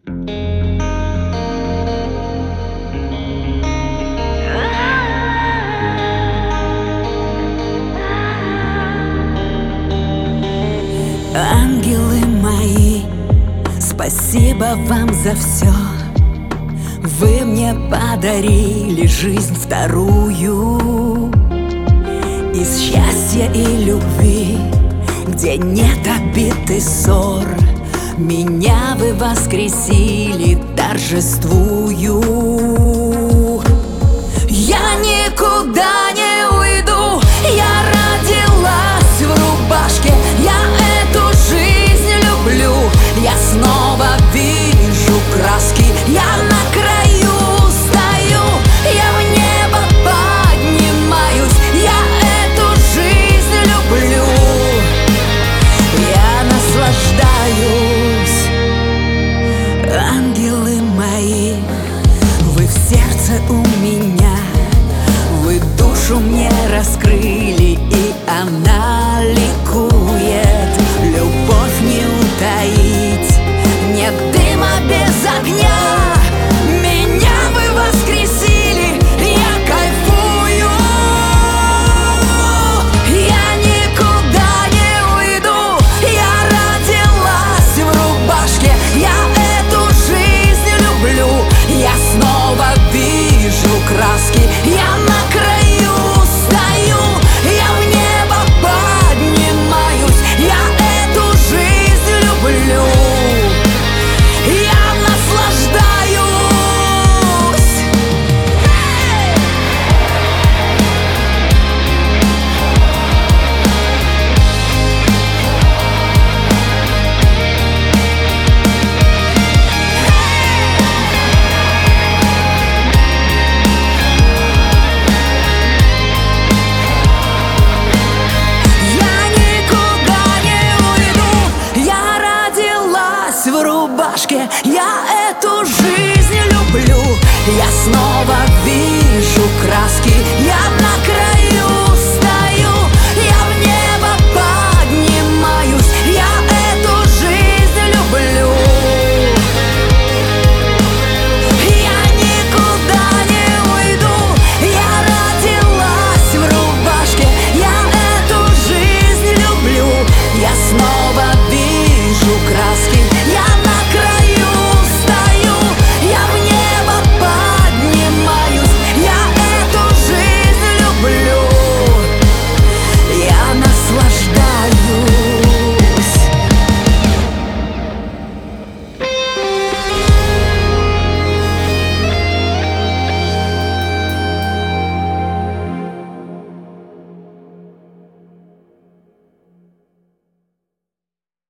Ангелы мои, спасибо вам за все. Вы мне подарили жизнь вторую. Из счастья и любви, где нет обид и ссор, меня вы воскресили, торжествую. Я никуда не уйду, я родилась в рубашке, я эту жизнь люблю. Я снова вижу краски, я на краю стою, я в небо поднимаюсь, я эту жизнь люблю. Я наслаждаюсь. Ангелы мои, вы в сердце у меня, вы душу мне раскрыли, и она ликует. Любовь не утаить, нет дыма без огня. Меня вы воскресили, я кайфую. Я никуда не уйду, я родилась в рубашке, я эту жизнь люблю. Я снова вижу краски, я на краю стою, я в небо поднимаюсь, я эту жизнь люблю. Я наслаждаюсь. Я никуда не уйду, я родилась в рубашке, я эту жизнь люблю. Я снова вижу краски, я на краю